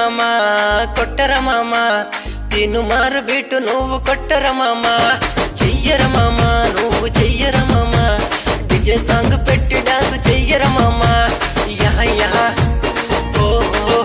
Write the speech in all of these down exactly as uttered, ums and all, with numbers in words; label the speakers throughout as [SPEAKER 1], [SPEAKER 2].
[SPEAKER 1] మామ కొట్టర మామ తిను మారు బిట్టు నువ్వు కొట్టర మామ చెయ్యర మామ నువ్వు చెయ్యర మామ డిజే సాంగ్ పెట్టి డాన్స్ చెయ్యర మామ యహ యహ ఓ ఓ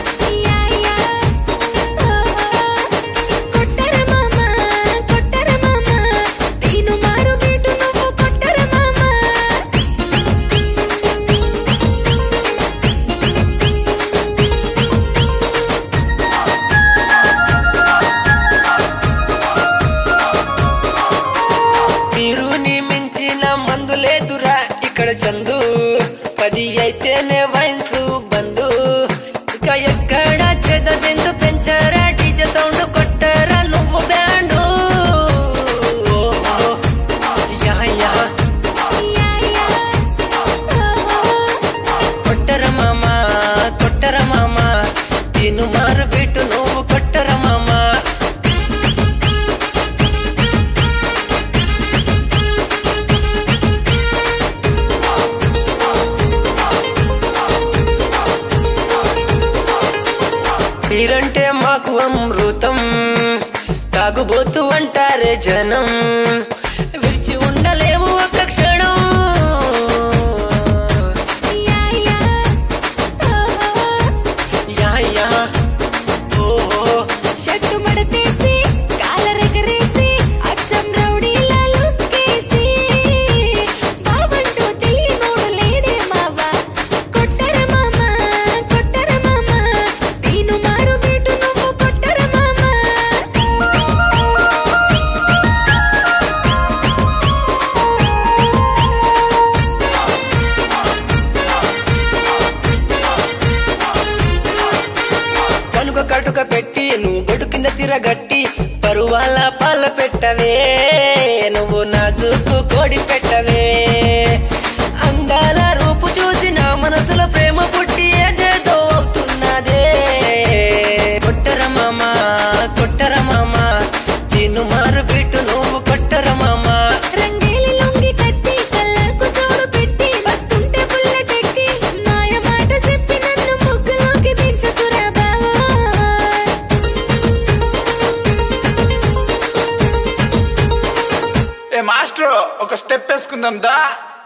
[SPEAKER 1] లేదురా ఇక్కడ చందు పది అయితేనే వయసు బంధు ఇక ఎక్కడ చెదబిందు పెంచారా డీజే సౌండ్ కొట్టారా నువ్వు బ్యాండు కొట్టర మామ కొట్టర మామ తిను మారు బిట్టు నువ్వు కొట్టర మామ మీరంటే మాకు అమృతం తాగుబోతు అంటారే జనం విడిచి ఉండలేము ఒక క్షణం
[SPEAKER 2] షట్టు మడతేసి కాలరెగరేసి అచ్చం రౌడీలా లుక్కేసి బాబంటూ తెలియనోడు లేడే మావా కొట్టర మామ కొట్టర మామ దీను మారు బిట్టు నువ్వు కొట్టర మామ
[SPEAKER 1] కనుక కటుక పెట్టి నువ్వు బొడు కింద సిరగట్టి పరువాల పాల పెట్టవే నువ్వు నాజుకు కోడి పెట్టవే అందాల రూపు చూసి నా మనసులో ప్రేమ పుట్టి ఏదేదో అవుతున్నదే కొట్టర మామ కొట్టర మామ తిను మారు బిట్టు నువ్వు కొట్టర మామ
[SPEAKER 2] రంగేలి లొంగి కట్టి కళ్ళకు జోడు పెట్టి వస్తుంటే బుల్లెట్ ఎక్కి మాయ మాట చెప్పి నన్ను ముగ్గులోకి దించుకురా బావా
[SPEAKER 3] ఏ మాస్టర్ ఒక స్టెప్ వేసుకుందాం దా.